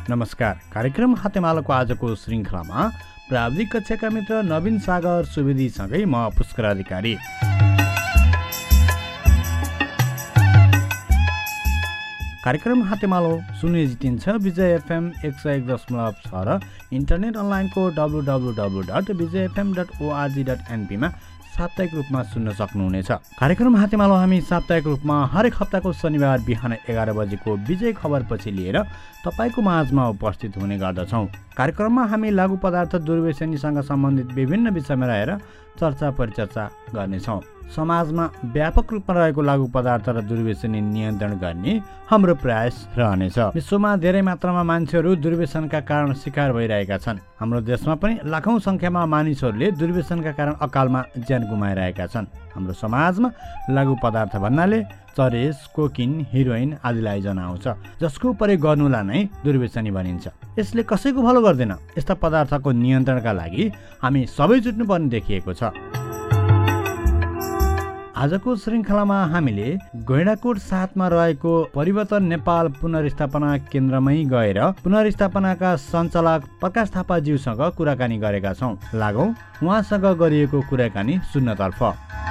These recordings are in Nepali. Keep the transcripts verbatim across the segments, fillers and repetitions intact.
नमस्कार। कार्यक्रम हातेमालोको आजको श्रृङ्खलामा प्राविधिक कक्षाका मित्र नवीन सागर सुवेदीसँगै म पुष्कर अधिकारी। कार्यक्रम हातेमालो सुन्ने जितिन्छ विजय एफएम एक सय एक दशमलव छ र इन्टरनेट अनलाइनको W W W dot Vijay FM dot ORG dot एनपीमा साप्ताहिक रूपमा सुन्न सक्नुहुनेछ। कार्यक्रम हातेमालो हामी साप्ताहिक रूपमा हरेक हप्ताको शनिबार बिहान एघार बजेको विजय खबरपछि लिएर तपाईँको माझमा उपस्थित हुने गर्दछौँ। कार्यक्रममा हामी लागु पदार्थ दुर्व्यसनीसँग सम्बन्धित विभिन्न विषयमा रहेर चर्चा परिचर्चा गर्नेछौँ। समाजमा व्यापक रूपमा रहेको लागु पदार्थ र दुर्व्यसनी नियन्त्रण गर्ने हाम्रो प्रयास रहनेछ। विश्वमा धेरै मात्रामा मान्छेहरू दुर्व्यसनका कारण शिकार भइरहेका छन्। हाम्रो देशमा पनि लाखौं संख्यामा मानिसहरूले दुर्व्यसनका कारण अकालमा ज्यान गुमाइरहेका छन्। हाम्रो समाजमा लागु पदार्थ भन्नाले चरेस, कोकिन, हिरोइन आदिलाई जनाउँछ, जसको प्रयोग गर्नुलाई नै दुर्व्यसनी भनिन्छ। यसले कसैको भलो गर्दैन। यस्ता पदार्थको नियन्त्रणका लागि हामी सबै जुट्नुपर्ने देखिएको छ। आजको श्रृङ्खलामा हामीले गैंडाकोट सातमा रहेको परिवर्तन नेपाल पुनर्स्थापना केन्द्रमै गएर पुनर्स्थापनाका सञ्चालक प्रकाश थापाज्यूसँग कुराकानी गरेका छौँ। लागौँ उहाँसँग गरिएको कुराकानी सुन्नतर्फ।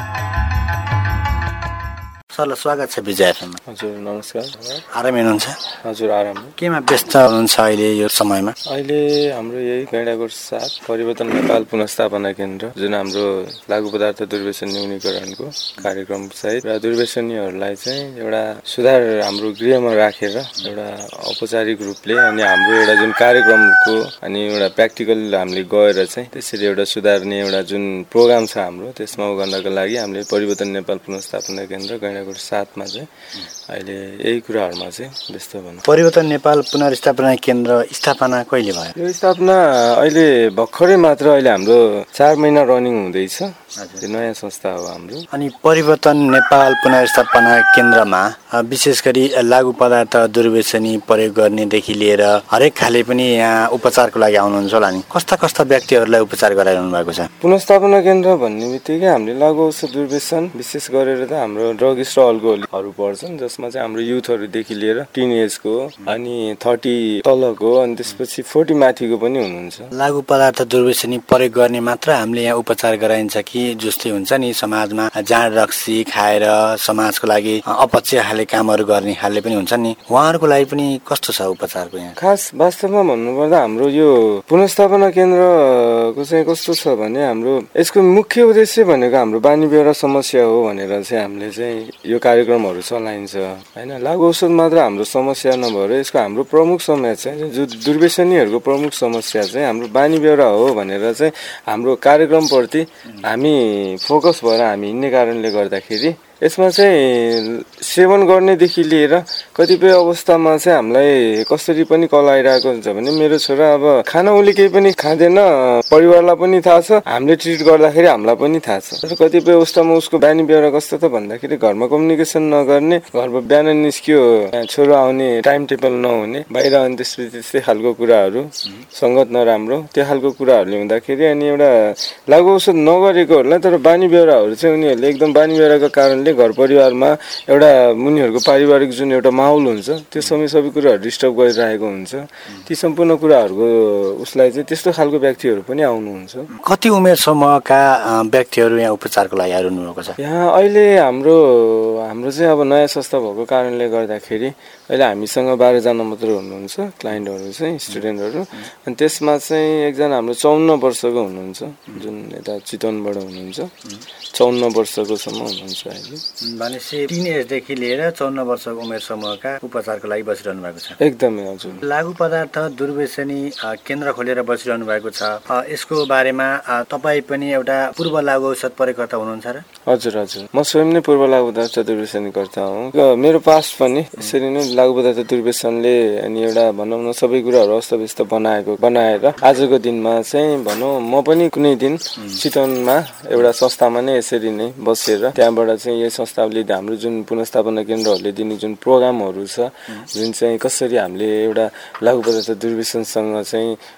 सर, स्वागत छ विजय एफएममा। हजुर नमस्कार। आराम हुनुहुन्छ? हजुर आराम। केमा व्यस्त हुनुहुन्छ अहिले यो समयमा? अहिले हाम्रो यही गैंडाकोट सात परिवर्तन नेपाल पुनर्स्थापना केन्द्र, जुन हाम्रो लागु पदार्थ दुर्व्यसन न्यूनीकरणको कार्यक्रम सहित र दुर्व्यसनीहरूलाई चाहिँ एउटा सुधार हाम्रो गृहमा राखेर एउटा औपचारिक रूपले अनि हाम्रो एउटा जुन कार्यक्रमको अनि एउटा प्र्याक्टिकल हामीले गएर चाहिँ त्यसरी एउटा सुधार्ने एउटा जुन प्रोग्राम छ हाम्रो, त्यसमा उ गर्नको लागि हामीले परिवर्तन नेपाल पुनर्स्थापना केन्द्र गैंडाकोट साथमा चाहिँ अहिले यही कुराहरूमा चाहिँ व्यस्त भनौँ। परिवर्तन नेपाल पुनर्स्थापना केन्द्र स्थापना कहिले भयो? यो स्थापना अहिले भर्खरै मात्र अहिले हाम्रो चार महिना रनिङ हुँदैछ। नयाँ संस्था हो हाम्रो। अनि परिवर्तन नेपाल पुनर्स्थापना केन्द्रमा विशेष गरी लागु पदार्थ दुर्व्यसनी प्रयोग गर्नेदेखि लिएर हरेक खाले पनि यहाँ उपचारको लागि आउनुहुन्छ होला नि। कस्ता कस्ता व्यक्तिहरूलाई उपचार गराइरहनु भएको छ? पुनर्स्थापना केन्द्र भन्ने बित्तिकै हामीले लागु औषध दुर्व्यसन विशेष गरेर त हाम्रो ड्रगिस्ट र अल्कोहलिकहरू पर्छन्, जसमा चाहिँ हाम्रो युथहरूदेखि लिएर टिन एजको अनि थर्टी तलको अनि त्यसपछि फोर्टी माथिको पनि हुनुहुन्छ। लागु पदार्थ दुर्व्यसनी प्रयोग गर्ने मात्र हामीले यहाँ उपचार गराइन्छ कि जस्तै हुन्छ नि समाजमा जाँड रक्सी खाएर समाजको लागि अपच्य खाले कामहरू गर्ने खाले पनि हुन्छ नि, उहाँहरूको लागि पनि कस्तो छ उपचारको यहाँ? खास वास्तवमा भन्नुपर्दा हाम्रो यो पुनर्स्थापना केन्द्रको चाहिँ कस्तो छ भने हाम्रो यसको मुख्य उद्देश्य भनेको हाम्रो बानी बेहोरा समस्या हो भनेर चाहिँ हामीले चाहिँ यो कार्यक्रमहरू चलाइन्छ होइन। लागु औषध मात्र हाम्रो समस्या नभएर यसको हाम्रो प्रमुख समस्या चाहिँ जो दुर्व्यसनीहरूको प्रमुख समस्या चाहिँ हाम्रो बानी बेहोरा हो भनेर चाहिँ हाम्रो कार्यक्रमप्रति हामी फोकस भएर हामी हिँड्ने कारणले गर्दाखेरि यसमा चाहिँ सेवन गर्नेदेखि लिएर कतिपय अवस्थामा चाहिँ हामीलाई कसरी पनि कल आइरहेको हुन्छ भने मेरो छोरा अब खाना उसले केही पनि खाँदैन, परिवारलाई पनि थाहा छ, हामीले ट्रिट गर्दाखेरि हामीलाई पनि थाहा छ। तर कतिपय अवस्थामा उसको बानी बेहोरा कस्तो त भन्दाखेरि घरमा कम्युनिकेसन नगर्ने, घरमा बिहान निस्कियो छोरो आउने टाइम टेबल नहुने, बाहिर अनि त्यसपछि त्यस्तै खालको कुराहरू, सङ्गत नराम्रो, त्यो खालको कुराहरूले हुँदाखेरि अनि एउटा लागु औषध नगरेकोहरूलाई तर बानी बेहोराहरू चाहिँ उनीहरूले एकदम बानी बेहोराको कारणले घर परिवारमा एउटा उनीहरूको पारिवारिक जुन एउटा माहौल हुन्छ त्यो समय सबै कुराहरू डिस्टर्ब गरिरहेको हुन्छ। ती सम्पूर्ण कुराहरूको उसलाई चाहिँ त्यस्तो खालको व्यक्तिहरू पनि आउनुहुन्छ। कति उमेर समूहका व्यक्तिहरू यहाँ उपचारको लागि आइरहनु भएको छ? यहाँ अहिले हाम्रो हाम्रो चाहिँ अब नयाँ संस्था भएको कारणले गर्दाखेरि अहिले हामीसँग बाह्रजना मात्र हुनुहुन्छ क्लाइन्टहरू चाहिँ स्टुडेन्टहरू, अनि त्यसमा चाहिँ एकजना हाम्रो चौन्न वर्षको हुनुहुन्छ जुन यता चितवनबाट हुनुहुन्छ, चौन्न वर्षकोसम्म हुनुहुन्छ अहिले। भनेपछि टिन एजदेखि लिएर चौन्न वर्षको उमेर समूहका उपचारको लागि बसिरहनु भएको छ? एकदमै हजुर। लागु पदार्थ दुर्व्यसनी केन्द्र खोलेर बसिरहनु भएको छ, यसको बारेमा तपाईँ पनि एउटा पूर्व लागु औषध प्रयोगकर्ता हुनुहुन्छ र? हजुर हजुर, म स्वयं नै पूर्व लागु पदार्थ दुर्व्यसनीकर्ता हुँ। मेरो पास्ट पनि यसरी नै लागु पदार्थ दुर्व्यसनले अनि एउटा भनौँ न सबै कुराहरू अस्तव्यस्त बनाएको बनाएर आजको दिनमा चाहिँ भनौँ म पनि कुनै दिन चितवनमा एउटा संस्थामा नै यसरी नै बसेर त्यहाँबाट चाहिँ यही संस्थाले हाम्रो जुन पुनर्स्थापना केन्द्रहरूले दिने जुन प्रोग्रामहरू छ, जुन चाहिँ कसरी हामीले एउटा लागु पदार्थ दुर्व्यसनसँग चाहिँ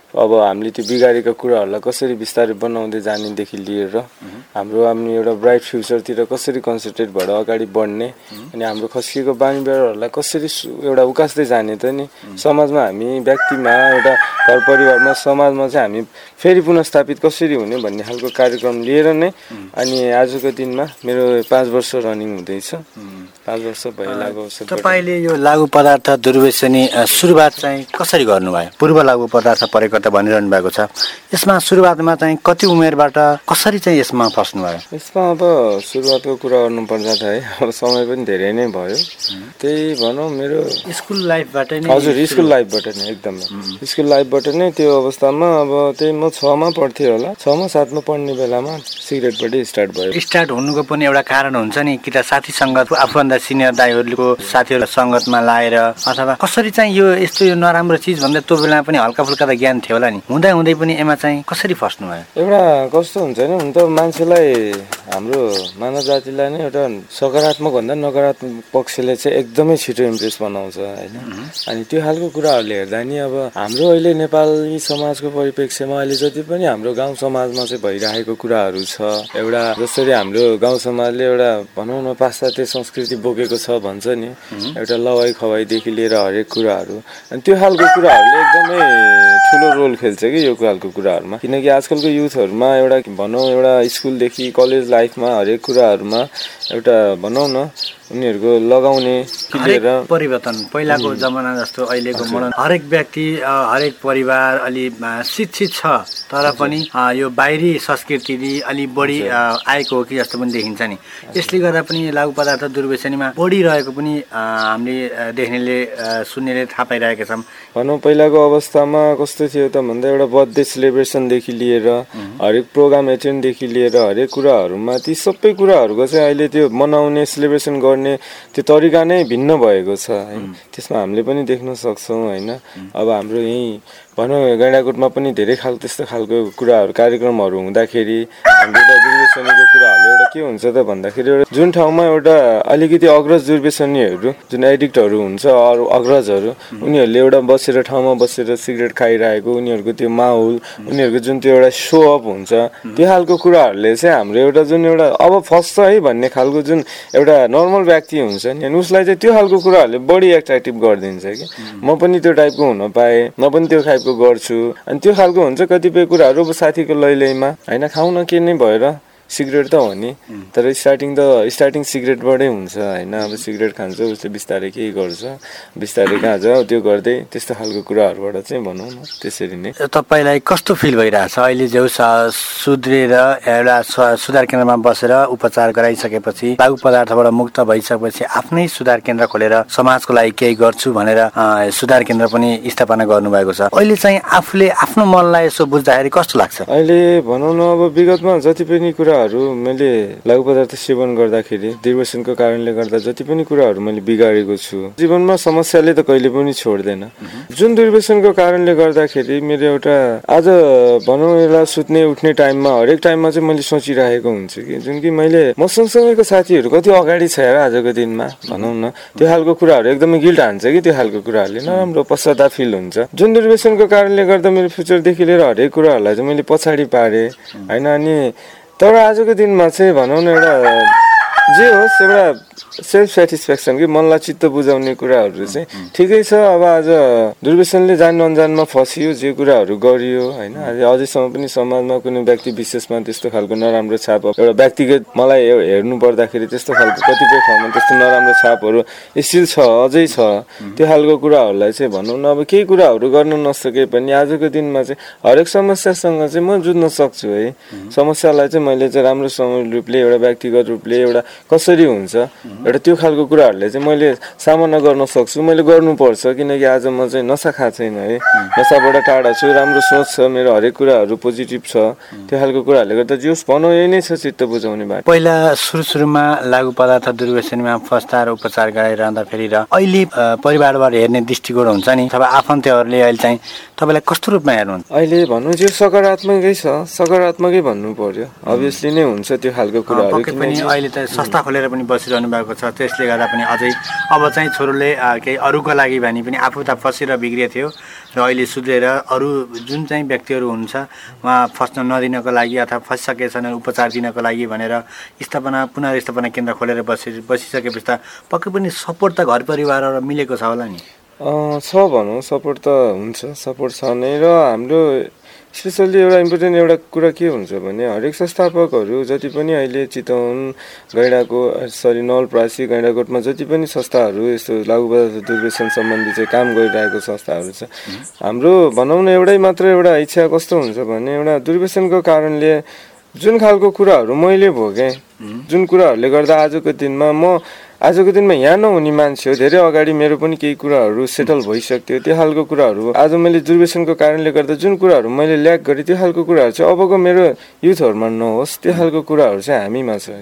अब हामीले त्यो बिगारेका कुराहरूलाई कसरी बिस्तारै बनाउँदै जानेदेखि लिएर हाम्रो आफ्नो एउटा ब्राइट फ्युचरतिर कसरी कन्सन्ट्रेट भएर अगाडि बढ्ने अनि हाम्रो खस्किएको बानी व्यवहारहरूलाई कसरी एउटा उकास्दै जाने त नि समाजमा हामी व्यक्तिमा एउटा घर परिवारमा समाजमा चाहिँ हामी फेरि पुनर्स्थापित कसरी हुने भन्ने खालको कार्यक्रम लिएर नै अनि आजको दिनमा मेरो पाँच वर्ष रनिङ हुँदैछ। पाँच वर्ष भइलागो अवसर। तपाईँले यो लागु पदार्थ दुर्व्यसनी सुरुवात चाहिँ कसरी गर्नुभयो? पूर्व लागु पदार्थ प्रयोगकर्ता भनिरहनु भएको छ, यसमा सुरुवातमा चाहिँ कति उमेरबाट कसरी चाहिँ यसमा फस्नुभयो? यसमा अब सुरुवातको कुरा गर्नुपर्दा त है अब समय पनि धेरै नै भयो। त्यही भनौँ मेरो स्कुल लाइफबाट नै। हजुर स्कुल लाइफबाट नै एकदमै स्कुल लाइफबाट नै त्यो अवस्थामा अब त्यही म छमा पढ्थेँ होला, छमा सातमा पढ्ने बेलामा सिगरेटबाटै स्टार्ट भयो। स्टार्ट हुनुको पनि एउटा कारण हुन्छ नि कि त साथी सङ्गत आफूभन्दा सिनियर दाइहरूको साथीहरू सङ्गतमा लाएर अथवा कसरी चाहिँ यो यस्तो यो नराम्रो चिज भन्दा त्यो बेलामा पनि हल्का फुल्का त ज्ञान थियो होला नि, हुँदै हुँदै पनि एमा चाहिँ कसरी फस्नु भयो? एउटा कस्तो हुन्छ नि हुन त मान्छेलाई हाम्रो मानव जातिलाई नै एउटा सकारात्मक भन्दा नकारात्मक पक्षले चाहिँ एकदमै छिटो इम्प्रेस बनाउँछ होइन। अनि त्यो खालको कुराहरूले हेर्दा नि अब हाम्रो अहिले नेपाली समाजको परिप्रेक्ष्यमा अहिले जति पनि हाम्रो गाउँ समाजमा चाहिँ भइरहेको कुराहरू छ, एउटा जसरी हाम्रो गाउँ समाजले एउटा भनौँ न पाश्चात्य संस्कृति बोकेको छ भन्छ नि, एउटा लवाई खवाईदेखि लिएर हरेक कुराहरू, अनि त्यो खालको कुराहरूले एकदमै ठुलो रोल खेल्छ कि यो खालको कुराहरूमा। किनकि आजकलको युथहरूमा एउटा भनौँ एउटा स्कुलदेखि कलेज लाइफमा हरेक कुराहरूमा एउटा भनौँ न उनीहरूको लगाउने हरेक परिवर्तन पहिलाको जमाना जस्तो अहिलेको मोडर्न हरेक व्यक्ति हरेक परिवार अलि शिक्षित छ तर पनि यो बाहिरी संस्कृति अलि बढी आएको हो कि जस्तो पनि देखिन्छ नि। यसले गर्दा पनि लागु पदार्थ दुर्व्यसनीमा बढिरहेको पनि हामीले देख्नेले सुन्नेले थाहा पाइरहेका छौँ। भनौँ पहिलाको अवस्थामा कस्तो थियो त भन्दा एउटा बर्थडे सेलिब्रेसनदेखि लिएर हरेक प्रोग्राम एटेन्डदेखि लिएर हरेक कुराहरूमा ती सबै कुराहरूको चाहिँ अहिले त्यो मनाउने सेलिब्रेसन गर्ने त्यो तरिका नै भिन्न भएको छ होइन। त्यसमा हामीले पनि देख्न सक्छौँ होइन। अब हाम्रो यहीँ भनौँ गैँडाकोटमा पनि धेरै खाल त्यस्तो खालको कुराहरू कार्यक्रमहरू हुँदाखेरि हाम्रो त दुर्व्यसनीको कुराहरूले एउटा के हुन्छ त भन्दाखेरि एउटा जुन ठाउँमा एउटा अलिकति अग्रज दुर्व्यसनीहरू जुन एडिक्टहरू हुन्छ अरू अग्रजहरू उनीहरूले एउटा बसेर ठाउँमा बसेर सिगरेट खाइरहेको उनीहरूको त्यो माहौल उनीहरूको जुन त्यो एउटा सो अप हुन्छ त्यो खालको कुराहरूले चाहिँ हाम्रो एउटा जुन एउटा अब फस्छ है भन्ने खालको जुन एउटा नर्मल व्यक्ति हुन्छ नि अनि उसलाई चाहिँ त्यो खालको कुराहरूले बढी एट्र्याक्टिभ गरिदिन्छ कि म पनि त्यो टाइपको हुन पाएँ, म पनि त्यो टाइपको गर्छु। अनि त्यो खालको हुन्छ कतिपय कुराहरू अब साथीको लैलैमा होइन खाउन के नै भएर सिगरेट त हो नि, तर स्टार्टिङ त स्टार्टिङ सिगरेटबाटै हुन्छ होइन। अब सिगरेट खान्छ उसले बिस्तारै केही गर्छ बिस्तारै कहाँ छ त्यो गर्दै त्यस्तो खालको कुराहरूबाट चाहिँ भनौँ न त्यसरी नै। तपाईँलाई कस्तो फिल भइरहेछ अहिले जो सुध्रेर एउटा सुधार केन्द्रमा बसेर उपचार गराइसकेपछि लागु पदार्थबाट मुक्त भइसकेपछि आफ्नै सुधार केन्द्र खोलेर समाजको लागि केही गर्छु भनेर सुधार केन्द्र पनि स्थापना गर्नुभएको छ। अहिले चाहिँ आफूले आफ्नो मनलाई यसो बुझ्दाखेरि कस्तो लाग्छ? अहिले भनौँ न अब विगतमा जति पनि कुरा मैले लागु पदार्थ सेवन गर्दाखेरि दुर्व्यसनको कारणले गर्दा जति पनि कुराहरू मैले बिगारेको छु जीवनमा समस्याले त कहिले पनि छोड्दैन। जुन दुर्व्यसनको कारणले गर्दाखेरि मेरो एउटा आज भनौँ यसलाई सुत्ने उठ्ने टाइममा हरेक टाइममा चाहिँ मैले सोचिरहेको हुन्छु कि जुन कि मैले म सँगसँगैको साथीहरू कति अगाडि छ यार आजको दिनमा भनौँ न त्यो खालको कुराहरू एकदमै गिल्ट हान्छ कि त्यो खालको कुराहरूले नराम्रो पश्चाताप फिल हुन्छ। जुन दुर्व्यसनको कारणले गर्दा मेरो फ्युचरदेखि लिएर हरेक कुराहरूलाई चाहिँ मैले पछाडि पारेँ होइन। अनि तर आजको दिनमा चाहिँ भनौँ न एउटा जे होस् एउटा सेल्फ सेटिस्फ्याक्सन कि मनलाई चित्त बुझाउने कुराहरू चाहिँ ठिकै छ। अब आज दुर्व्यसनले जान अनजानमा फसियो जे कुराहरू गरियो होइन अझैसम्म पनि समाजमा कुनै व्यक्ति विशेषमा त्यस्तो खालको नराम्रो छाप एउटा व्यक्तिगत मलाई हेर्नु पर्दाखेरि त्यस्तो खालको कतिपय ठाउँमा त्यस्तो नराम्रो छापहरू स्टिल छ अझै छ। त्यो खालको कुराहरूलाई चाहिँ भनौँ न अब केही कुराहरू गर्न नसके पनि आजको दिनमा चाहिँ हरेक समस्यासँग चाहिँ म जुझ्न सक्छु है। समस्यालाई चाहिँ मैले चाहिँ राम्रोसँग रूपले एउटा व्यक्तिगत रूपले एउटा कसरी हुन्छ एउटा त्यो खालको कुराहरूले चाहिँ मैले सामना गर्न सक्छु, मैले गर्नुपर्छ। किनकि आज म चाहिँ नसा खाएको छैन है, नसाबाट टाढा छु, राम्रो सोच छ मेरो, हरेक कुराहरू पोजिटिभ छ। त्यो खालको कुराहरूले गर्दा जोस् भनौँ यही नै छ चित्त बुझाउने बात। पहिला सुरु सुरुमा लागु पदार्थ दुर्व्यसनीमा फस्दा र उपचार गराइरहँदा फेरि र अहिले परिवारबाट हेर्ने दृष्टिकोण हुन्छ नि अथवा आफन्तहरूले अहिले चाहिँ तपाईँलाई कस्तो रूपमा हेर्नुहुन्छ? अहिले भन्नु जो सकारात्मकै छ, सकारात्मकै भन्नु पर्यो। अभियसली नै हुन्छ त्यो खालको कुराहरू। अहिले त संस्था खोलेर पनि बसिरहनु भएको भएको छ, त्यसले गर्दा पनि अझै अब चाहिँ छोरोले केही अरूको लागि भने पनि आफू त फसेर बिग्रिएको थियो र अहिले सुध्रेर अरू जुन चाहिँ व्यक्तिहरू हुन्छ उहाँ फस्न नदिनको लागि अथवा फसिसकेछन् उपचार दिनको लागि भनेर स्थापना पुनर्स्थापना केन्द्र खोलेर बसि बसिसकेपछि त पक्कै पनि सपोर्ट त घर परिवारबाट मिलेको छ होला नि? छ भनौँ, सपोर्ट त हुन्छ, सपोर्ट छ नै। र हाम्रो स्पेसल्ली एउटा इम्पोर्टेन्ट एउटा कुरा के हुन्छ भने हरेक संस्थापकहरू जति पनि अहिले चितवन, गैँडाको सरी नवलपरासी, गैँडाकोटमा जति पनि संस्थाहरू यस्तो लागु पदार्थ दुर्व्यसन सम्बन्धी चाहिँ काम गरिरहेको संस्थाहरू छ, हाम्रो भनौँ न एउटै मात्र एउटा इच्छा कस्तो हुन्छ भने एउटा दुर्व्यसनको कारणले जुन खालको कुराहरू मैले भोगेँ, जुन कुराहरूले गर्दा आजको दिनमा म आजको दिनमा यहाँ नहुने मान्छे हो, धेरै अगाडि मेरो पनि केही कुराहरू सेटल भइसक्थ्यो, त्यो खालको कुराहरू आज मैले दुर्व्यसनको कारणले गर्दा जुन कुराहरू मैले ल्याक गरेँ त्यो खालको कुराहरू चाहिँ अबको मेरो युथहरूमा नहोस्, त्यो खालको कुराहरू चाहिँ हामीमा छ।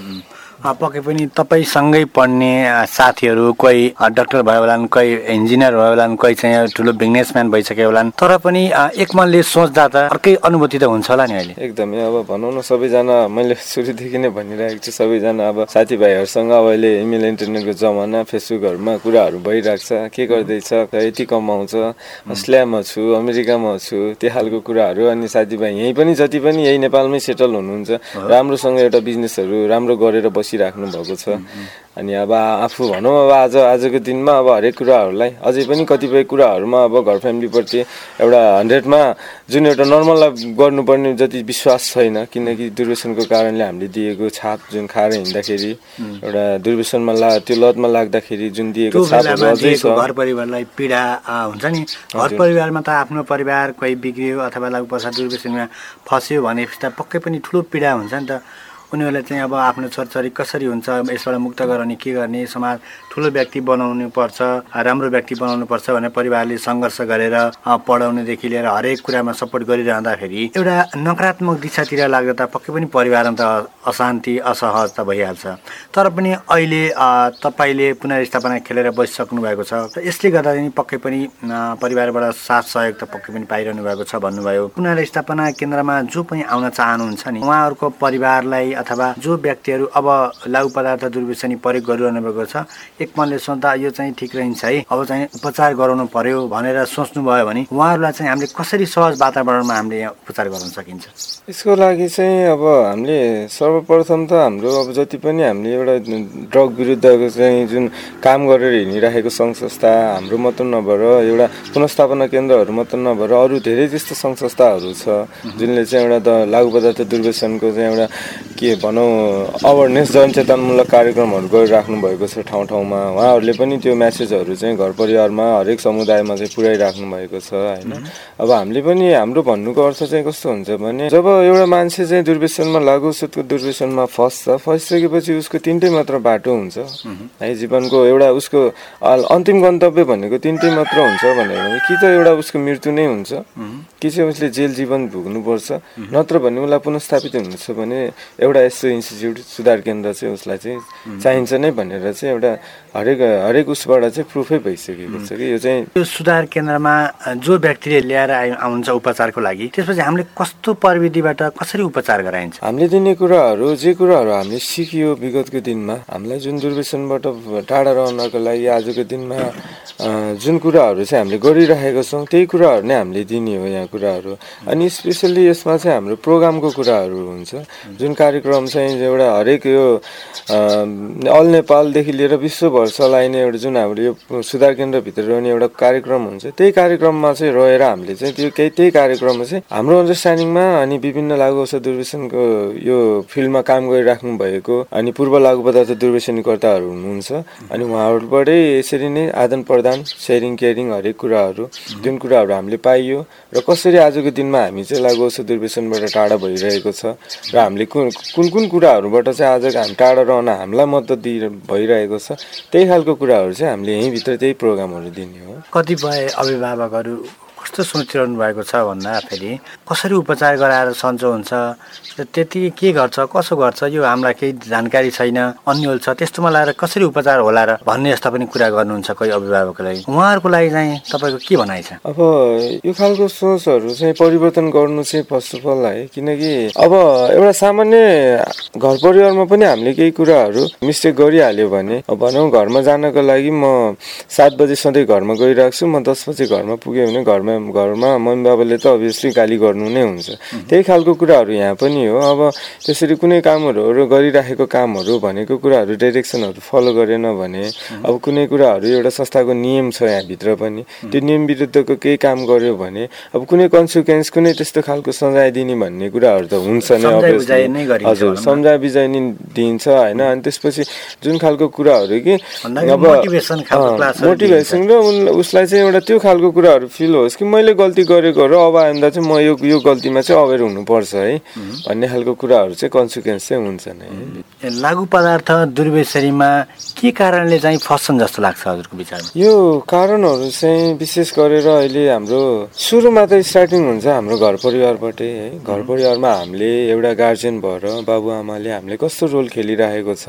पक्कै पनि तपाईँसँगै पढ्ने साथीहरू कोही डाक्टर भयो होलान्, कोही इन्जिनियर भयो होलान्, कोही चाहिँ ठुलो बिजनेसम्यान भइसक्यो होलान्, तर पनि एक मनले सोच्दा त अर्कै अनुभूति त हुन्छ होला नि अहिले? एकदमै। अब भनौँ न सबैजना, मैले सुरुदेखि नै भनिरहेको छु, सबैजना अब साथीभाइहरूसँग अब अहिले इमेल इन्टरनेटको जमाना, फेसबुकहरूमा कुराहरू भइरहेको छ, के गर्दैछ, यति कमाउँछ, अस्ट्रेलियामा छु, अमेरिकामा छु, त्यो खालको कुराहरू। अनि साथीभाइ यहीँ पनि जति पनि यही नेपालमै सेटल हुनुहुन्छ, राम्रोसँग एउटा बिजनेसहरू राम्रो गरेर बसिराख्नु भएको छ। अनि अब आफू भनौँ अब आज आजको दिनमा अब हरेक कुराहरूलाई अझै पनि कतिपय कुराहरूमा अब घर फ्यामिलीप्रति एउटा हन्ड्रेडमा जुन एउटा नर्मल गर्नुपर्ने जति विश्वास छैन, किनकि दुर्व्यसनको कारणले हामीले दिएको छाप जुन खाएर हिँड्दाखेरि एउटा दुर्व्यसनमा ला त्यो लतमा लाग्दाखेरि जुन दिएको छापहरू अझै छ। घर परिवारलाई पीडा हुन्छ नि, घर परिवारमा त आफ्नो परिवार कोही बिग्रियो अथवा लागु पर्छ दुर्व्यसनमा फस्यो भनेपछि त पक्कै पनि ठुलो पीडा हुन्छ नि त। उनीहरूलाई चाहिँ अब आफ्नो छोरछोरी कसरी हुन्छ, यसबाट मुक्त गराउने, के गर्ने, समाज ठुलो व्यक्ति बनाउनु पर्छ, राम्रो व्यक्ति बनाउनु पर्छ भनेर परिवारले सङ्घर्ष गरेर पढाउनेदेखि लिएर हरेक कुरामा सपोर्ट गरिरहँदाखेरि एउटा नकारात्मक दिशातिर लाग्दा त पक्कै पनि परिवारमा त अशान्ति असहज त भइहाल्छ। तर पनि अहिले तपाईँले पुनर्स्थापना खेलेर बसिसक्नु भएको छ, यसले गर्दा पनि पक्कै पनि परिवारबाट साथ सहयोग त पक्कै पनि पाइरहनु भएको छ भन्नुभयो। पुनर्स्थापना केन्द्रमा जो पनि आउन चाहनुहुन्छ नि, उहाँहरूको परिवारलाई अथवा जो व्यक्तिहरू अब लागु पदार्थ दुर्व्यसनी प्रयोग गरिरहनु भएको छ, एक मनले सोच्दा यो चाहिँ ठिक रहन्छ है, अब चाहिँ उपचार गराउनु पर्यो भनेर सोच्नुभयो भने उहाँहरूलाई चाहिँ हामीले कसरी सहज वातावरणमा हामीले यहाँ उपचार गराउन सकिन्छ? यसको लागि चाहिँ अब हामीले सर्वप्रथम त हाम्रो अब जति पनि हामीले एउटा ड्रग विरुद्धको चाहिँ जुन काम गरेर हिँडिरहेको सङ्घ संस्था हाम्रो मात्र नभएर एउटा पुनर्स्थापना केन्द्रहरू मात्र नभएर अरू धेरै जस्तो सङ्घ संस्थाहरू छ जुनले चाहिँ एउटा लागु पदार्थ दुर्व्यसनको चाहिँ एउटा के भनौँ अवेरनेस जनचेतनामूलक कार्यक्रमहरू गरिराख्नु भएको छ ठाउँ ठाउँमा। उहाँहरूले पनि त्यो म्यासेजहरू चाहिँ घर परिवारमा हरेक समुदायमा चाहिँ पुर्याइराख्नु भएको छ होइन। अब हामीले पनि हाम्रो भन्नुको अर्थ चाहिँ कस्तो हुन्छ भने जब एउटा मान्छे चाहिँ दुर्व्यसनमा लागु सुतको दुर्व्यसनमा फस्छ, फसिसकेपछि उसको तिनटै मात्र बाटो हुन्छ है जीवनको, एउटा उसको अन्तिम गन्तव्य भनेको तिनटै मात्र हुन्छ भनेर भने कि त एउटा उसको मृत्यु नै हुन्छ, कि चाहिँ उसले जेल जीवन भोग्नुपर्छ, नत्र भने उसलाई पुनस्थापित हुनुहुन्छ भने एउटा यस्तो इन्स्टिच्युट सुधार केन्द्र चाहिँ उसलाई चाहिँ चाहिन्छ नै भनेर चाहिँ एउटा हरेक हरेक उसबाट चाहिँ प्रुफै भइसकेको छ कि यो चाहिँ यो सुधार केन्द्रमा जो व्यक्तिले ल्याएर आउँछ उपचारको लागि, त्यसपछि हामीले कस्तो प्रविधिबाट कसरी उपचार गराइन्छ? हामीले दिने कुराहरू जे कुराहरू हामीले सिकियो विगतको दिनमा, हामीलाई जुन दुर्व्यसनबाट टाढा रहनको लागि आजको दिनमा जुन कुराहरू चाहिँ हामीले गरिरहेका छौँ त्यही कुराहरू नै हामीले दिने हो यहाँ कुराहरू। अनि स्पेसल्ली यसमा चाहिँ हाम्रो प्रोग्रामको कुराहरू हुन्छ, जुन कार्यक्रम चाहिँ एउटा हरेक यो अल नेपालदेखि लिएर विश्वभर चलाइने एउटा जुन हाम्रो यो सुधार केन्द्रभित्र रहने एउटा कार्यक्रम हुन्छ, त्यही कार्यक्रममा चाहिँ रहेर हामीले चाहिँ त्यो केही त्यही कार्यक्रममा चाहिँ हाम्रो अन्डरस्ट्यान्डिङमा अनि विभिन्न लागु औषध दुर्व्यसनको यो फिल्डमा काम गरिराख्नु भएको अनि पूर्व लागु पदार्थ दुर्व्यसनीकर्ताहरू हुनुहुन्छ अनि उहाँहरूबाटै यसरी नै आदान प्रदान सेयरिङ केयरिङ हरेक कुराहरू जुन कुराहरू हामीले पाइयो र कसरी आजको दिनमा हामी चाहिँ लागु औषध दुर्व्यसनबाट टाढा भइरहेको छ र हामीले कुन कुन कुन कुराहरूबाट चाहिँ आज हामी टाढा रहन हामीलाई मद्दत दिइ भइरहेको छ, त्यही खालको कुराहरू चाहिँ हामीले यहीँभित्र त्यही प्रोग्रामहरू दिने हो। कतिपय अभिभावकहरू कस्तो सोचिरहनु भएको छ भन्दाखेरि कसरी उपचार गराएर सन्चो हुन्छ, त्यति के गर्छ कसो गर्छ यो हामीलाई केही जानकारी छैन, अन्यल छ, त्यस्तोमा लाएर कसरी उपचार होला र भन्ने जस्ता पनि कुरा गर्नुहुन्छ कोही अभिभावकलाई। उहाँहरूको लागि चाहिँ तपाईँको के भनाइ छ? अब यो खालको सोचहरू चाहिँ परिवर्तन गर्नु चाहिँ फर्स्ट अफ अल है, किनकि अब एउटा सामान्य घर परिवारमा पनि हामीले केही कुराहरू मिस्टेक गरिहाल्यो भने भनौँ घरमा जानको लागि म सात बजे सधैँ घरमा गइरहेको छु, म दस बजे घरमा पुगेँ भने घरमा घरमा मम्मी बाबाले त अभियसली गाली गर्नु नै हुन्छ। त्यही खालको कुराहरू यहाँ पनि हो। अब त्यसरी कुनै कामहरू गरिराखेको कामहरू भनेको कुराहरू डाइरेक्सनहरू फलो गरेन भने, अब कुनै कुराहरू एउटा संस्थाको नियम छ यहाँभित्र पनि, त्यो नियम विरुद्धको केही काम गर्यो भने अब कुनै कन्सिक्वेन्स कुनै त्यस्तो खालको सजाय दिने भन्ने कुराहरू त हुन्छ नै अभियसली। हजुर, सम्झाइ बुझाइ नि दिन्छ होइन। अनि त्यसपछि जुन खालको कुराहरू कि अब मोटिभेसन र उसलाई चाहिँ एउटा त्यो खालको कुराहरू फिल होस् कि मैले गल्ती गरेको र अब आइन्दा चाहिँ म यो यो गल्तीमा चाहिँ अवेर हुनुपर्छ है भन्ने खालको कुराहरू चाहिँ कन्सिक्वेन्स चाहिँ हुन्छ नै। लागु पदार्थ दुर्व्यसनीमा के कारणले चाहिँ फस्छन् जस्तो लाग्छ हजुरको विचारमा? यो कारणहरू चाहिँ विशेष गरेर अहिले हाम्रो सुरुमा त स्टार्टिङ हुन्छ हाम्रो घर परिवारबाटै है। घर परिवारमा हामीले एउटा गार्जियन भएर बाबुआमाले हामीले कस्तो रोल खेलिरहेको छ,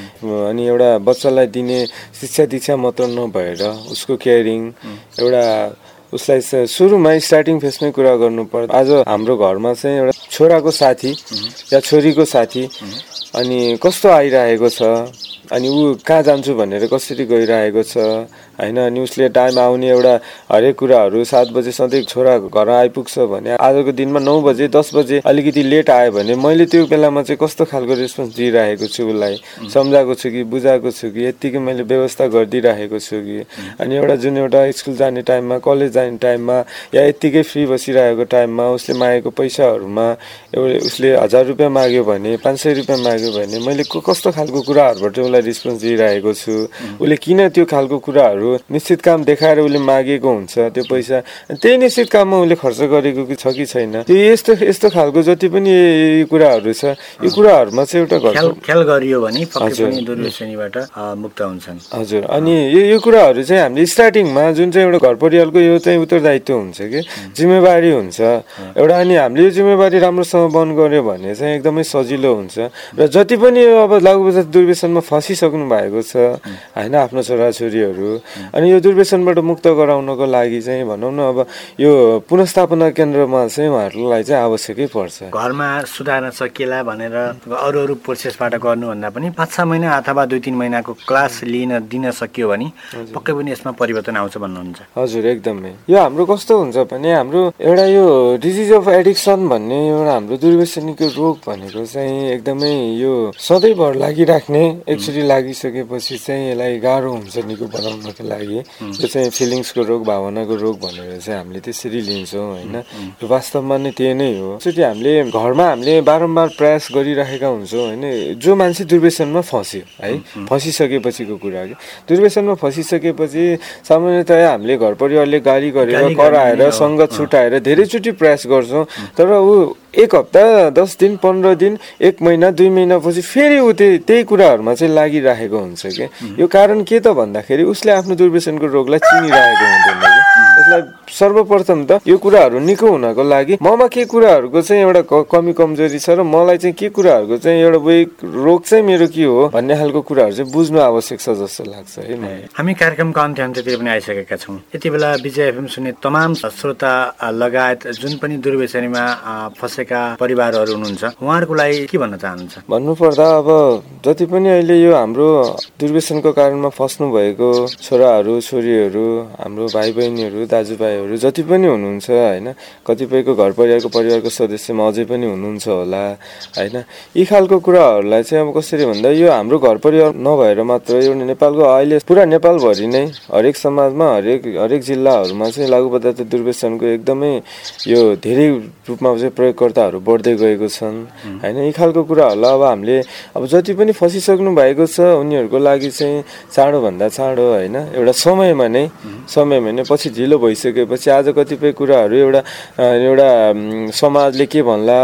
अनि एउटा बच्चालाई दिने शिक्षा दीक्षा मात्र नभएर उसको केयरिङ एउटा उसलाई सुरुमा स्टार्टिङ फेसमै कुरा गर्नु पर्छ। आज हाम्रो घरमा चाहिँ एउटा छोराको साथी या छोरीको साथी अनि कस्तो आइरहेको छ, अनि ऊ कहाँ जान्छु भनेर कसरी गइरहेको छ होइन, अनि उसले टाइम आउने एउटा हरेक कुराहरू सात बजे सधैँ छोरा घरमा आइपुग्छ भने आजको दिनमा नौ बजे दस बजे अलिकति लेट आयो भने मैले त्यो बेलामा चाहिँ कस्तो खालको रेस्पोन्स दिइरहेको छु, उसलाई सम्झाएको छु कि बुझाएको छु कि यत्तिकै मैले व्यवस्था गरिदिइरहेको छु कि, अनि एउटा जुन एउटा स्कुल जाने टाइममा कलेज जाने टाइममा या यत्तिकै फ्री बसिरहेको टाइममा उसले मागेको पैसाहरूमा एउटा उसले हजार रुपियाँ माग्यो भने पाँच सय रुपियाँ माग्यो भने मैले कस्तो खालको कुराहरूबाट उसलाई रिस्पोन्स दिइरहेको छु, उसले किन त्यो खालको कुराहरू निश्चित काम देखाएर उसले मागेको हुन्छ त्यो पैसा, त्यही निश्चित काममा उसले खर्च गरेको कि छ कि छैन, त्यो यस्तो यस्तो खालको जति पनि यो कुराहरू छ यो कुराहरूमा चाहिँ एउटा ख्याल गरियो भने पक्कै पनि दुर्व्यसनीबाट मुक्त हुन्छन्। हजुर, अनि यो यो कुराहरू चाहिँ हामीले स्टार्टिङमा जुन चाहिँ एउटा घर परिवारको यो चाहिँ उत्तरदायित्व हुन्छ कि जिम्मेवारी हुन्छ एउटा, अनि हामीले यो जिम्मेवारी राम्रोसँग बन्द गर्यो भने चाहिँ एकदमै सजिलो हुन्छ। र जति पनि अब लागु पदार्थ दुर्व्यसनमा फसिसक्नु भएको छ होइन आफ्नो छोराछोरीहरू, अनि यो दुर्व्यसनबाट मुक्त गराउनको लागि चाहिँ भनौँ न अब यो पुनर्स्थापना केन्द्रमा चाहिँ उहाँहरूलाई चाहिँ आवश्यकै पर्छ। घरमा सुधार्न सकिएला भनेर अरू अरू प्रोसेसबाट गर्नुभन्दा पनि पाँच छ महिना अथवा दुई तिन महिनाको क्लास लिन दिन सकियो भने पक्कै पनि यसमा परिवर्तन आउँछ भन्नुहुन्छ? हजुर, एकदमै। यो हाम्रो कस्तो हुन्छ भने हाम्रो एउटा यो डिजिज अफ एडिक्सन भन्ने एउटा हाम्रो दुर्व्यसनीको रोग भनेको चाहिँ एकदमै यो सधैँभर लागिराख्ने, एकचोटि लागिसकेपछि चाहिँ यसलाई गाह्रो हुन्छ निको बनाउनको लागि। यो चाहिँ फिलिङ्सको रोग, भावनाको रोग भनेर चाहिँ हामीले त्यसरी लिन्छौँ होइन। यो वास्तवमा नै त्यही नै हो। एकचोटि हामीले घरमा हामीले बारम्बार प्रयास गरिरहेका हुन्छौँ होइन। जो मान्छे दुर्व्यसनमा फस्यो है, फसिसकेपछिको कुरा कि दुर्व्यसनमा फसिसकेपछि सामान्यतया हामीले घर परिवारले गाली गरेर कराएर सङ्गत छुटाएर धेरैचोटि प्रयास गर्छौँ, तर ऊ एक हप्ता दस दिन पन्ध्र दिन एक महिना दुई महिनापछि फेरि ऊ त्यही त्यही कुराहरूमा चाहिँ लागिरहेको हुन्छ कि। यो कारण के त भन्दाखेरि उसले आफ्नो दुर्व्यसनको रोगलाई चिनिरहेको हुँदैन कि। यसलाई सर्वप्रथम त यो कुराहरू निको हुनको लागि ममा के कुराहरूको चाहिँ एउटा कमी कमजोरी छ र मलाई चाहिँ के कुराहरूको चाहिँ एउटा वेक रोग चाहिँ मेरो के हो भन्ने खालको कुराहरू चाहिँ बुझ्नु आवश्यक छ जस्तो लाग्छ है मलाई। हामी कार्यक्रमको अन्त्य अन्त्यतिर पनि आइसकेका छौँ। यति बेला विजय एफएम सुन्ने तमाम श्रोता लगायत जुन पनि दुर्व्यसनीमा फसेका परिवारहरू हुनुहुन्छ उहाँहरूको लागि के भन्न चाहनुहुन्छ? भन्नुपर्दा अब जति पनि अहिले यो हाम्रो दुर्व्यसनको कारणमा फस्नु भएको छोराहरू छोरीहरू हाम्रो भाइ बहिनीहरू दाजुभाइहरू जति पनि हुनुहुन्छ होइन, कतिपयको घर परिवारको परिवारको सदस्यमा अझै पनि हुनुहुन्छ होला होइन। यी खालको कुराहरूलाई चाहिँ अब कसरी भन्दा यो हाम्रो घर परिवार नभएर मात्र यो नेपालको अहिले पुरा नेपालभरि नै हरेक समाजमा हरेक हरेक जिल्लाहरूमा चाहिँ लागु पदार्थ दुर्व्यसनको एकदमै यो धेरै रूपमा चाहिँ प्रयोगकर्ताहरू बढ्दै गएको छन् होइन। यी खालको कुराहरूलाई अब हामीले अब जति पनि फसिसक्नु भएको छ उनीहरूको लागि चाहिँ चाँडोभन्दा चाँडो होइन एउटा समयमा नै समयमा नै पछि ढिलो भइसकेपछि आज कतिपय कुराहरू एउटा एउटा समाजले के भन्ला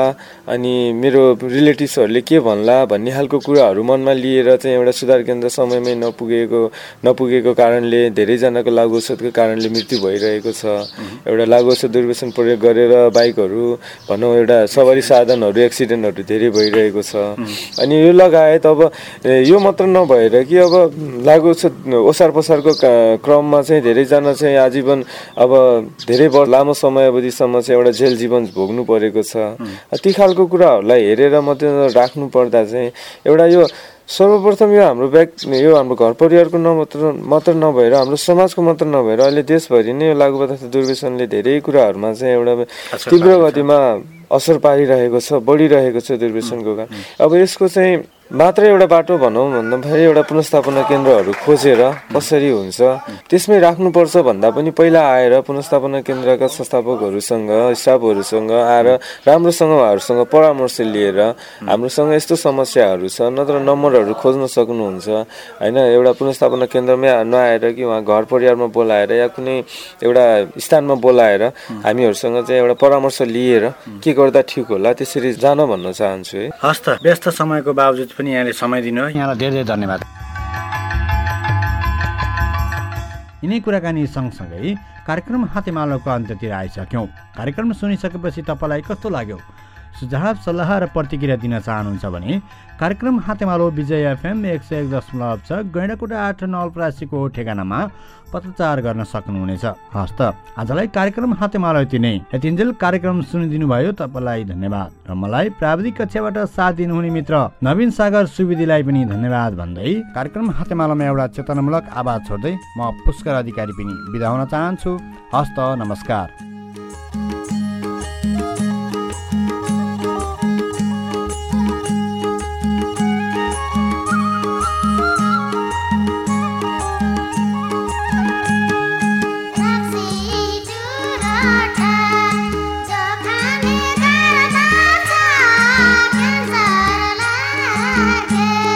अनि मेरो रिलेटिभ्सहरूले के भन्ला भन्ने खालको कुराहरू मनमा लिएर चाहिँ एउटा सुधार केन्द्र समयमै नपुगेको नपुगेको कारणले धेरैजनाको लागु औषधको कारणले मृत्यु भइरहेको छ। एउटा लागु औषध दुर्व्यसन प्रयोग गरेर बाइकहरू भनौँ एउटा सवारी साधनहरू एक्सिडेन्टहरू धेरै भइरहेको छ। अनि यो लगायत अब यो मात्र नभएर कि अब लागु औषध ओसार पसारको क्रममा चाहिँ धेरैजना चाहिँ आजीवन अब धेरै लामो समय अवधिसम्म चाहिँ एउटा जेल जीवन भोग्नु परेको छ। ती खालको कुराहरूलाई हेरेर मध्यनजर राख्नु पर्दा चाहिँ एउटा यो सर्वप्रथम यो हाम्रो व्यक्ति यो हाम्रो घर परिवारको नमात्र मात्र नभएर हाम्रो समाजको मात्र नभएर अहिले देशभरि नै यो लागु पदार्थ दुर्व्यसनले धेरै कुराहरूमा चाहिँ एउटा तीव्र गतिमा असर पारिरहेको छ, बढिरहेको छ दुर्व्यसनको कारण। अब यसको चाहिँ मात्र एउटा बाटो भनौँ भन्दाखेरि एउटा पुनर्स्थापना केन्द्रहरू खोजेर कसरी हुन्छ त्यसमै राख्नुपर्छ भन्दा पनि पहिला आएर पुनर्स्थापना केन्द्रका संस्थापकहरूसँग स्टाफहरूसँग आएर राम्रोसँग उहाँहरूसँग परामर्श लिएर हाम्रोसँग यस्तो समस्याहरू छ नत्र नम्बरहरू खोज्न सक्नुहुन्छ होइन। एउटा पुनर्स्थापना केन्द्रमै नआएर कि उहाँ घर परिवारमा बोलाएर या कुनै एउटा स्थानमा बोलाएर हामीहरूसँग चाहिँ एउटा परामर्श लिएर के गर्दा ठिक होला त्यसरी जान भन्न चाहन्छु है। हस् त, व्यस्त समयको बावजुद पनि यहाँले समय दिनुभयो, यहाँलाई धेरै धेरै धन्यवाद। यिनै कुराकानी सँगसँगै कार्यक्रम हातेमालोको अन्त्यतिर आइसक्यौँ। कार्यक्रम सुनिसकेपछि तपाईँलाई कस्तो लाग्यो? सुझाव सल्लाह र प्रतिक्रिया दिन चाहनुहुन्छ भने कार्यक्रम हातेमालो विजय एफएम एक सय एक दशमलव छ गैँडाकोटा आठ नलपरासीको ठेगानामा पत्रचार गर्न सक्नुहुनेछ। हस् त, आजलाई कार्यक्रम हातेमालो यति नै। यतिन्जेल कार्यक्रम सुनिदिनु भयो तपाईँलाई धन्यवाद र मलाई प्राविधिक कक्षाबाट साथ दिनुहुने मित्र नवीन सागर सुवेदीलाई पनि धन्यवाद भन्दै कार्यक्रम हातेमालोमा एउटा चेतनामूलक आवाज छोड्दै म पुष्कर अधिकारी पनि बिदा हुन चाहन्छु। हस् त, नमस्कार। Yeah.